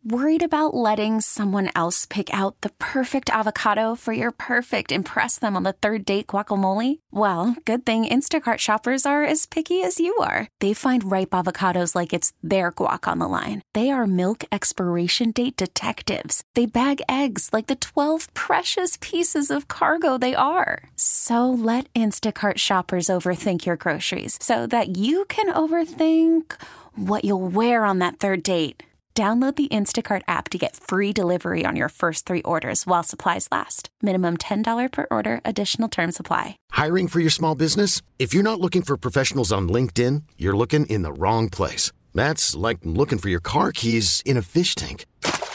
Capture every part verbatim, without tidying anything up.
Worried about letting someone else pick out the perfect avocado for your perfect impress them on the third date guacamole? Well, good thing Instacart shoppers are as picky as you are. They find ripe avocados like it's their guac on the line. They are milk expiration date detectives. They bag eggs like the twelve precious pieces of cargo they are. So let Instacart shoppers overthink your groceries so that you can overthink what you'll wear on that third date. Download the Instacart app to get free delivery on your first three orders while supplies last. Minimum ten dollars per order. Additional terms apply. Hiring for your small business? If you're not looking for professionals on LinkedIn, you're looking in the wrong place. That's like looking for your car keys in a fish tank.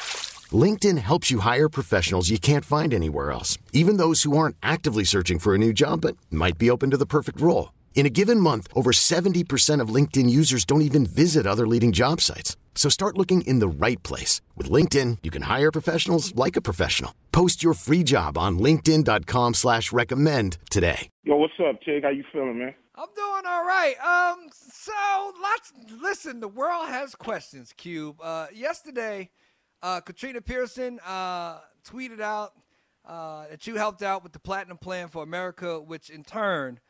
LinkedIn helps you hire professionals you can't find anywhere else, even those who aren't actively searching for a new job but might be open to the perfect role. In a given month, over seventy percent of LinkedIn users don't even visit other leading job sites. So start looking in the right place. With LinkedIn, you can hire professionals like a professional. Post your free job on linkedin.com slash recommend today. Yo, what's up, Tig? How you feeling, man? I'm doing all right. Um, so lots. Listen, the world has questions. Cube. Uh, yesterday, uh, Katrina Pearson uh, tweeted out uh, that you helped out with the Platinum Plan for America, which in turn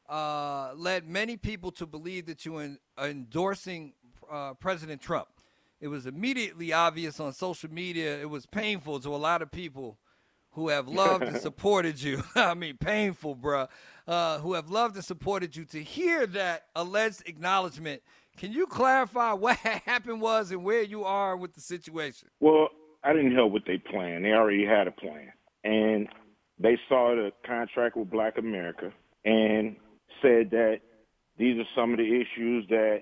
uh, led many people to believe that you were endorsing uh, President Trump. It was immediately obvious on social media. It was painful to a lot of people who have loved and supported you. I mean, painful, bruh. Uh, who have loved and supported you to hear that alleged acknowledgement. Can you clarify what happened was and where you are with the situation? Well, I didn't help with their plan. They already had a plan. And they saw the contract with Black America and said that these are some of the issues that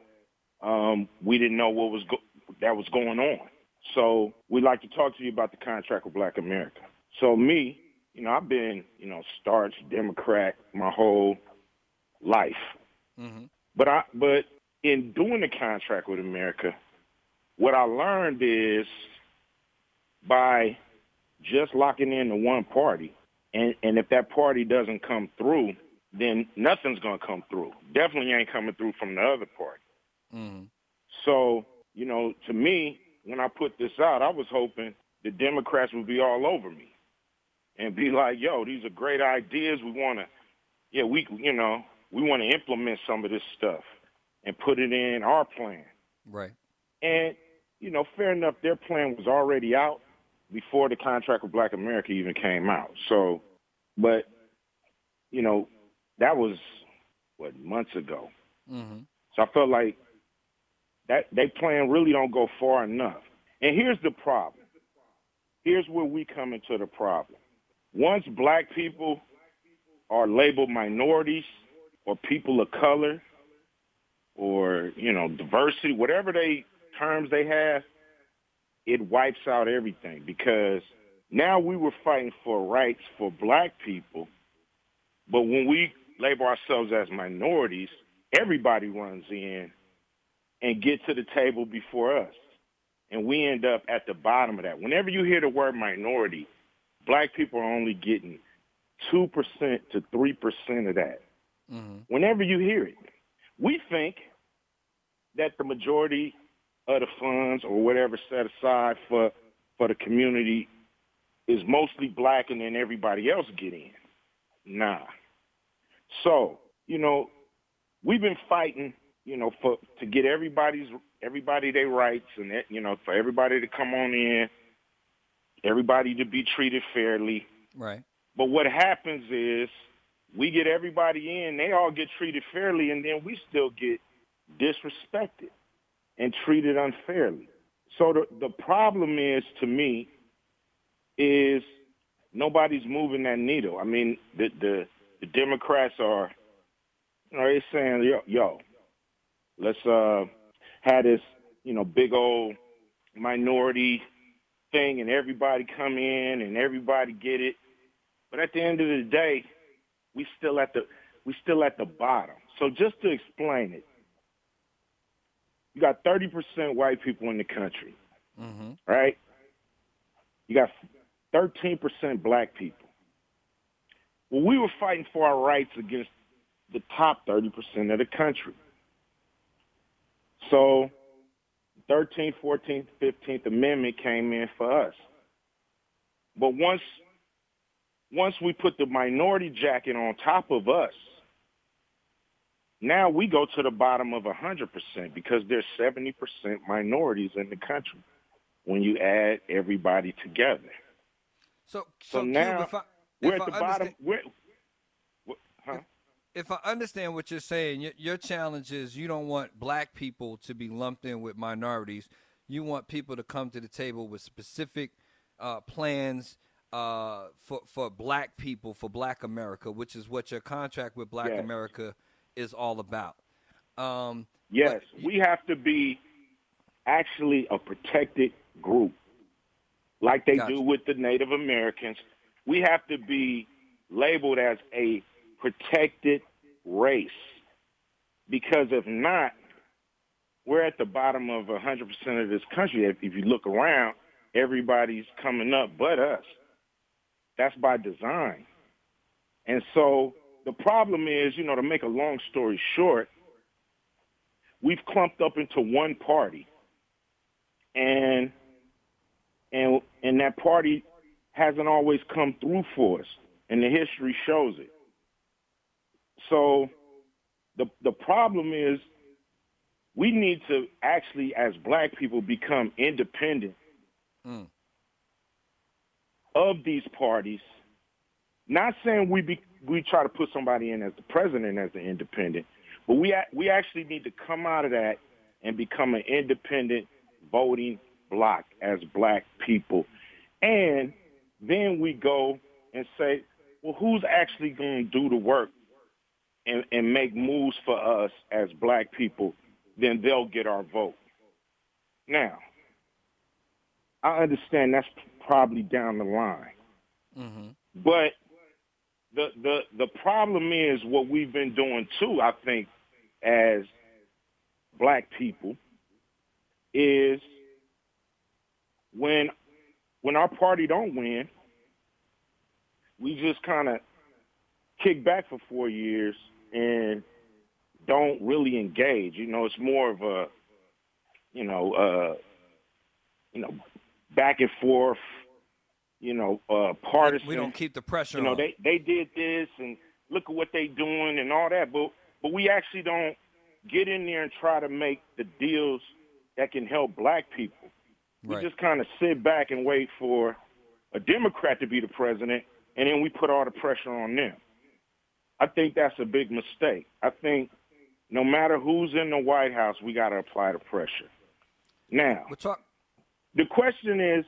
um, we didn't know what was go- that was going on. So we'd like to talk to you about the contract with Black America. So me, you know, I've been, you know, starch Democrat my whole life. Mm-hmm. But I, but in doing the contract with America, what I learned is by just locking in to one party, and, and if that party doesn't come through, then nothing's going to come through. Definitely ain't coming through from the other party. Mm-hmm. So, you know, to me, when I put this out, I was hoping the Democrats would be all over me and be like, yo, these are great ideas. We want to, yeah, we, you know, we want to implement some of this stuff and put it in our plan. Right. And, you know, fair enough, their plan was already out before the contract with Black America even came out. So, but, you know, that was, what, months ago. Mm-hmm. So I felt like that they plan really don't go far enough. And here's the problem. Here's where we come into the problem. Once black people are labeled minorities or people of color or, you know, diversity, whatever they terms they have, it wipes out everything because now we were fighting for rights for black people, but when we label ourselves as minorities, everybody runs in and get to the table before us. And we end up at the bottom of that. Whenever you hear the word minority, black people are only getting two percent to three percent of that. Mm-hmm. Whenever you hear it, we think that the majority of the funds or whatever set aside for, for the community is mostly black and then everybody else get in. Nah. So, you know, we've been fighting, you know, for to get everybody's everybody their rights and, you know, for everybody to come on in, everybody to be treated fairly. Right. But what happens is we get everybody in, they all get treated fairly, and then we still get disrespected and treated unfairly. So the, the problem is, to me, is nobody's moving that needle. I mean, the the, the Democrats are, you know, they're saying, yo, yo let's uh, have this, you know, big old minority thing and everybody come in and everybody get it. But at the end of the day, we still at the we still at the bottom. So just to explain it, you got thirty percent white people in the country, mm-hmm. right? You got thirteen percent black people. Well, we were fighting for our rights against the top thirty percent of the country. So thirteenth, fourteenth, fifteenth Amendment came in for us. But once once we put the minority jacket on top of us, now we go to the bottom of one hundred percent because there's seventy percent minorities in the country when you add everybody together. So, so, so now Cube, if I, we're if at the I bottom. We're, huh? If I understand what you're saying, your, your challenge is you don't want black people to be lumped in with minorities. You want people to come to the table with specific uh, plans uh, for for black people, for Black America, which is what your contract with Black yes. America is all about. Um, yes, we have to be actually a protected group, like they gotcha. do with the Native Americans. We have to be labeled as a protected race, because if not, we're at the bottom of one hundred percent of this country. If, if you look around, everybody's coming up but us. That's by design. And so the problem is, you know, to make a long story short, we've clumped up into one party, and and and that party hasn't always come through for us, and the history shows it. So the the problem is we need to actually, as black people, become independent mm. of these parties. Not saying we be, we try to put somebody in as the president as an independent, but we we actually need to come out of that and become an independent voting bloc as black people. And then we go and say, well, who's actually going to do the work and, and make moves for us as black people? Then they'll get our vote. Now, I understand that's probably down the line. Mm-hmm. But the, the the problem is what we've been doing too, I think, as black people, is when when our party don't win, we just kind of kick back for four years and don't really engage. You know, it's more of a, you know, uh, you know, back and forth, you know, uh, partisan. We don't keep the pressure You know, on. they, they did this and look at what they doing and all that, but but we actually don't get in there and try to make the deals that can help black people. Right. We just kind of sit back and wait for a Democrat to be the president, and then we put all the pressure on them. I think that's a big mistake. I think no matter who's in the White House, we got to apply the pressure. Now, we'll talk- the question is,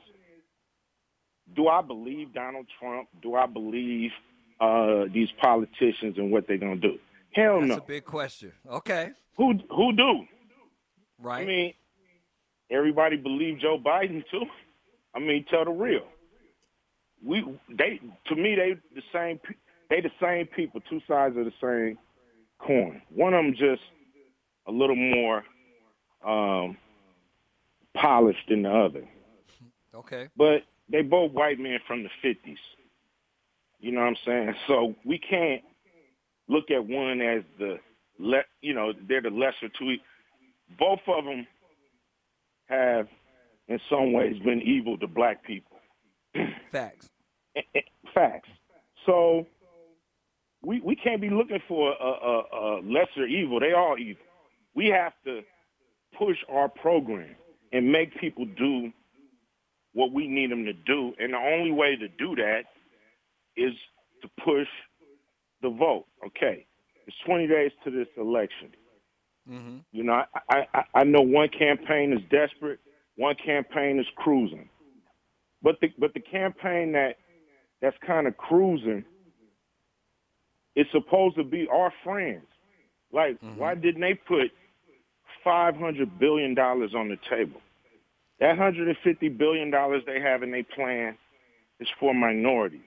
do I believe Donald Trump? Do I believe uh, these politicians and what they're going to do? Hell That's no. That's a big question. Okay. Who who do? Right. I mean, everybody believe Joe Biden too. I mean, tell the real. We they to me they the same they the same people, two sides of the same coin. One of them just a little more um, polished than the other. Okay. But they both white men from the fifties. You know what I'm saying? So we can't look at one as the, le- you know, they're the lesser two. Both of them have, in some ways, been evil to black people. Facts. Facts. So we we can't be looking for a, a, a lesser evil. They all evil. We have to push our program and make people do what we need them to do. And the only way to do that is to push the vote. Okay, it's twenty days to this election. Mm-hmm. You know, I, I, I know one campaign is desperate, one campaign is cruising. But the but the campaign that that's kind of cruising is supposed to be our friends. Like, mm-hmm. why didn't they put five hundred billion dollars on the table? That one hundred fifty billion dollars they have in their plan is for minorities.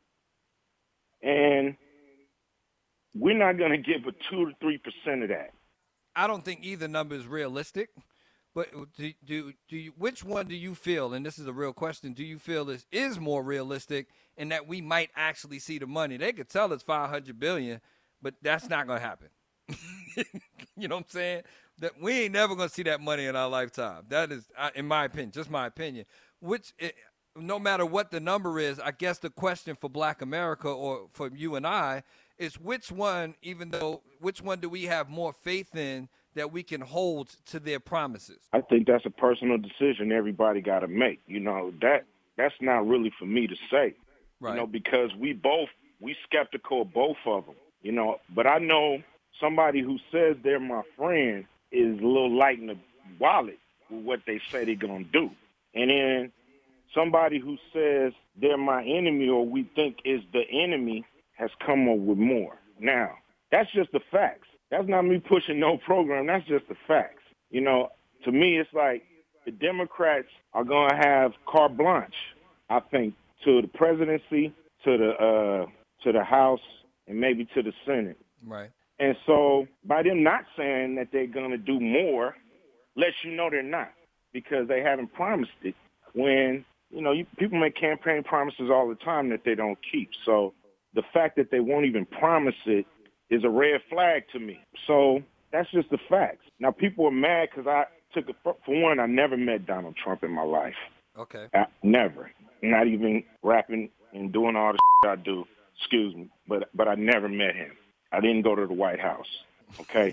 And we're not going to give a two to three percent of that. I don't think either number is realistic. But do, do do you, which one do you feel, and this is a real question, do you feel this is more realistic in that we might actually see the money? They could tell it's five hundred billion dollars, but that's not going to happen. You know what I'm saying? That we ain't never gonna see that money in our lifetime. That is, in my opinion, just my opinion. Which, no matter what the number is, I guess the question for Black America or for you and I is which one, even though which one do we have more faith in that we can hold to their promises? I think that's a personal decision everybody got to make. You know, that that's not really for me to say. Right. You know, because we both we skeptical of both of them. You know, but I know somebody who says they're my friend is a little light in the wallet with what they say they're going to do. And then somebody who says they're my enemy or we think is the enemy has come up with more. Now, that's just the facts. That's not me pushing no program. That's just the facts. You know, to me, it's like the Democrats are going to have carte blanche, I think, to the presidency, to the uh, to the House, and maybe to the Senate. Right. And so by them not saying that they're going to do more, lets you know they're not, because they haven't promised it when, you know, you, people make campaign promises all the time that they don't keep. So the fact that they won't even promise it is a red flag to me. So that's just the facts. Now, people are mad because I took a, for one, I never met Donald Trump in my life. Okay. I, never. Not even rapping and doing all the shit I do, excuse me, but but I never met him. I didn't go to the White House, okay?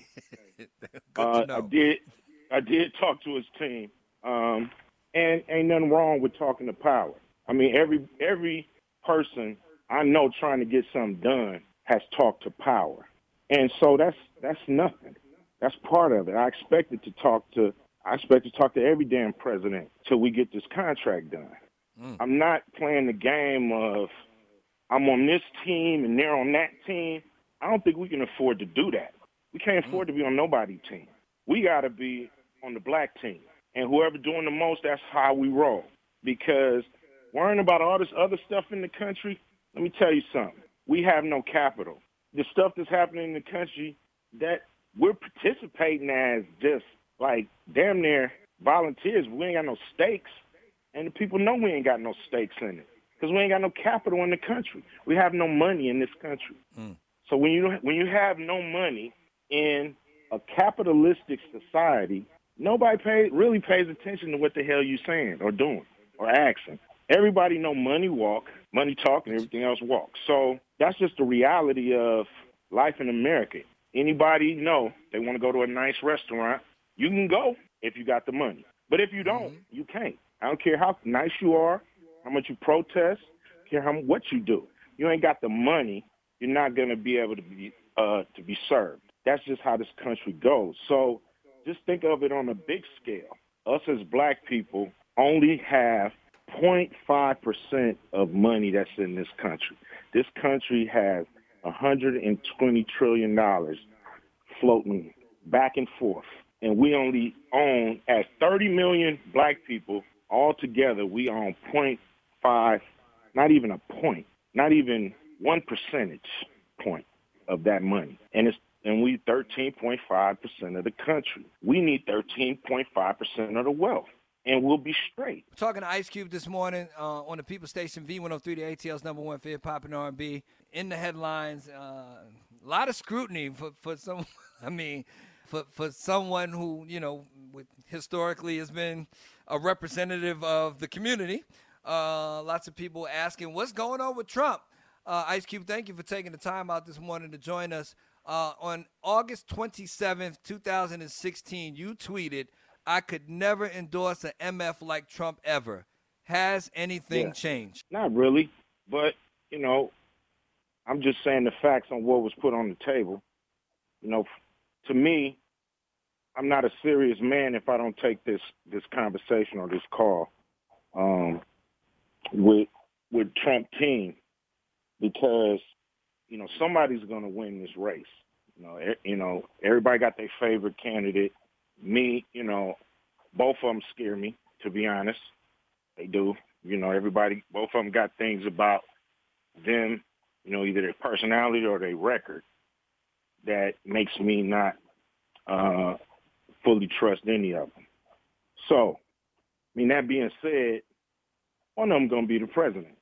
Good uh, to know. I did I did talk to his team, um, and ain't nothing wrong with talking to power. I mean, every every person I know trying to get something done has talked to power. And so that's that's nothing. That's part of it. I expected to talk to I expect to talk to every damn president till we get this contract done. Mm. I'm not playing the game of I'm on this team and they're on that team. I don't think we can afford to do that. We can't afford mm. to be on nobody's team. We got to be on the black team. And whoever doing the most, that's how we roll. Because worrying about all this other stuff in the country, let me tell you something. We have no capital. The stuff that's happening in the country that we're participating as just like damn near volunteers. We ain't got no stakes. And the people know we ain't got no stakes in it because we ain't got no capital in the country. We have no money in this country. Mm. So when you when you have no money in a capitalistic society, nobody pay, really pays attention to what the hell you saying or doing or asking. Everybody know money walk, money talk, and everything else walk. So that's just the reality of life in America. Anybody know they want to go to a nice restaurant, you can go if you got the money. But if you don't, mm-hmm. you can't. I don't care how nice you are, how much you protest, care how what you do. You ain't got the money, you're not going to be able to be uh, to be served. That's just how this country goes. So just think of it on a big scale. Us as black people only have zero point five percent of money that's in this country. This country has one hundred twenty trillion dollars floating back and forth. And we only own, as thirty million black people all together, we own zero point five, not even a point, not even one percentage point of that money. And it's and we thirteen point five percent of the country. We need thirteen point five percent of the wealth, and we'll be straight. We're talking to Ice Cube this morning uh, on the People Station, V one oh three, the A T L's number one for hip-hop and R and B. In the headlines, uh, a lot of scrutiny for, for some, I mean, for, for someone who, you know, with, historically has been a representative of the community. Uh, lots of people asking, what's going on with Trump? Uh, Ice Cube, thank you for taking the time out this morning to join us. Uh, on August twenty-seventh, twenty sixteen, you tweeted, I could never endorse an M F like Trump ever. Has anything yeah. changed? Not really, but, you know, I'm just saying the facts on what was put on the table. You know, to me, I'm not a serious man if I don't take this, this conversation or this call um, with with Trump team because, you know, somebody's going to win this race. You know, er, you know, everybody got their favorite candidate. Me, you know, both of them scare me, to be honest. They do. You know, everybody, both of them got things about them, you know, either their personality or their record that makes me not uh, fully trust any of them. So, I mean, that being said, one of them going to be the president.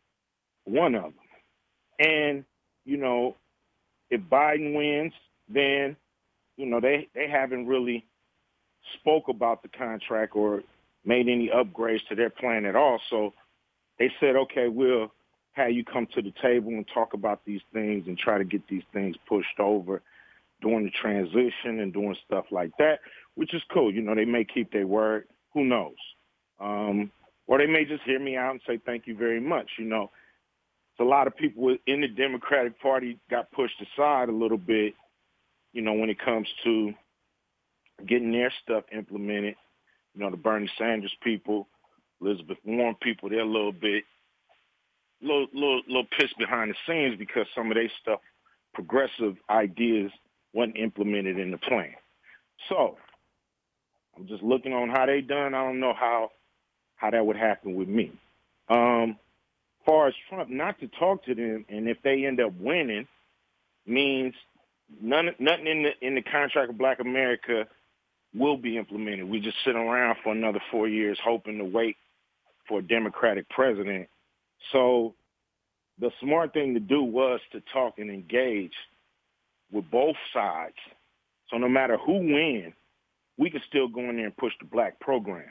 One of them. And, you know, if Biden wins, then, you know, they, they haven't really spoke about the contract or made any upgrades to their plan at all. So they said, okay, we'll have you come to the table and talk about these things and try to get these things pushed over during the transition and doing stuff like that, which is cool. You know, they may keep their word. Who knows? Um, or they may just hear me out and say, thank you very much. You know, it's a lot of people in the Democratic Party got pushed aside a little bit, you know, when it comes to getting their stuff implemented. You know, the Bernie Sanders people, Elizabeth Warren people, they're a little bit, little, little, little pissed behind the scenes because some of their stuff, progressive ideas, wasn't implemented in the plan. So I'm just looking on how they done. I don't know how how that would happen with me. Um, as far as Trump, not to talk to them, and if they end up winning, means none, nothing in the in the contract of Black America will be implemented. We just sit around for another four years hoping to wait for a Democratic president. So the smart thing to do was to talk and engage with both sides. So no matter who wins, we can still go in there and push the black program.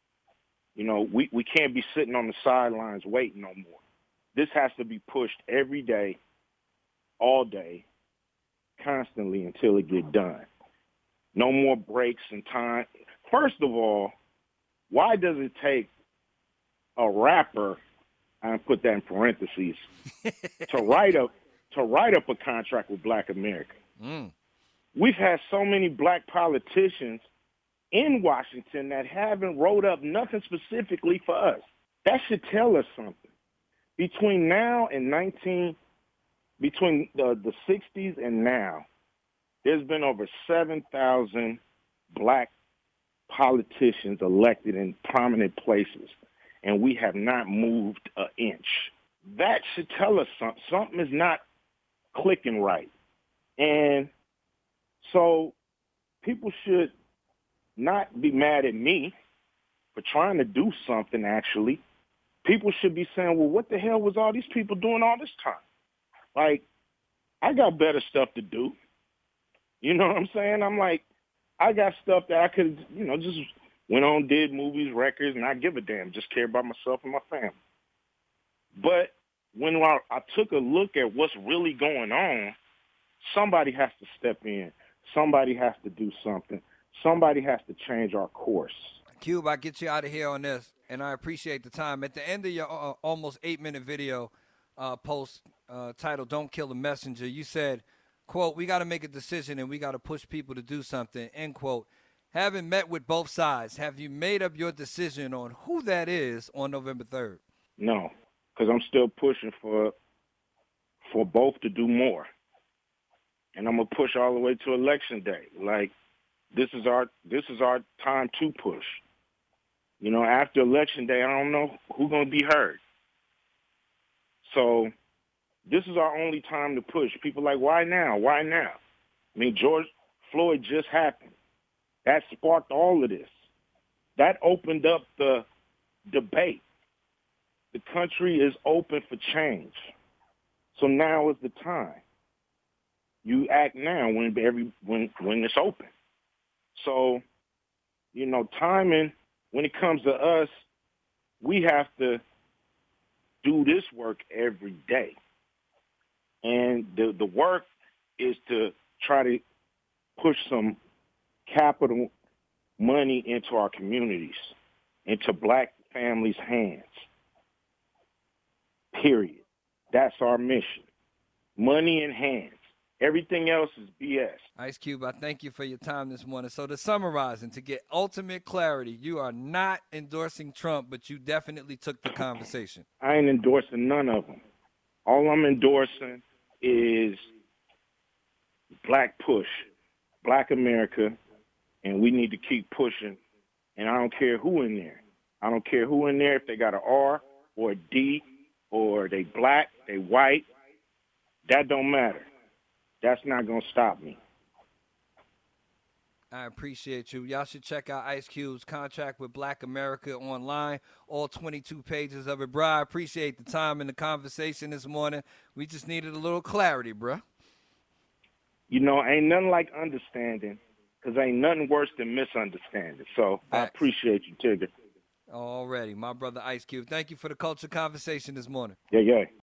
You know, we, we can't be sitting on the sidelines waiting no more. This has to be pushed every day, all day, constantly until it get done. No more breaks in time. First of all, why does it take a rapper, I put that in parentheses, to write up to write up a contract with Black America? Mm. We've had so many black politicians in Washington that haven't wrote up nothing specifically for us. That should tell us something. Between now and nineteen, between the, the sixties and now, there's been over seven thousand black politicians elected in prominent places, and we have not moved an inch. That should tell us something. Something is not clicking right. And so people should not be mad at me for trying to do something, actually. People should be saying, well, what the hell was all these people doing all this time? Like, I got better stuff to do. You know what I'm saying? I'm like, I got stuff that I could, you know, just went on, did movies, records, and not give a damn, just care about myself and my family. But when I, I took a look at what's really going on, somebody has to step in. Somebody has to do something. Somebody has to change our course. Cube, I get you out of here on this, and I appreciate the time. At the end of your uh, almost eight-minute video uh, post uh, titled Don't Kill the Messenger, you said, quote, we got to make a decision and we got to push people to do something, end quote. Having met with both sides, have you made up your decision on who that is on November third? No, because I'm still pushing for for both to do more. And I'm going to push all the way to Election Day. Like, this is our this is our time to push. You know, after Election Day, I don't know who's going to be heard. So this is our only time to push. People are like, why now? Why now? I mean, George Floyd just happened. That sparked all of this. That opened up the debate. The country is open for change. So now is the time. You act now when every when when it's open. So, you know, timing, when it comes to us, we have to do this work every day. And the, the work is to try to push some capital money into our communities, into black families' hands. Period. That's our mission. Money in hands. Everything else is B S. Ice Cube, I thank you for your time this morning. So to summarize and to get ultimate clarity, you are not endorsing Trump, but you definitely took the conversation. I ain't endorsing none of them. All I'm endorsing is black push, Black America, and we need to keep pushing. And I don't care who in there. I don't care who in there, if they got an R or a D or they black, they white. That don't matter. That's not going to stop me. I appreciate you. Y'all should check out Ice Cube's contract with Black America online, all twenty-two pages of it. Bro, I appreciate the time and the conversation this morning. We just needed a little clarity, bro. You know, ain't nothing like understanding because ain't nothing worse than misunderstanding. So Facts. I appreciate you, Tigger. Already, my brother Ice Cube. Thank you for the culture conversation this morning. Yeah, yeah.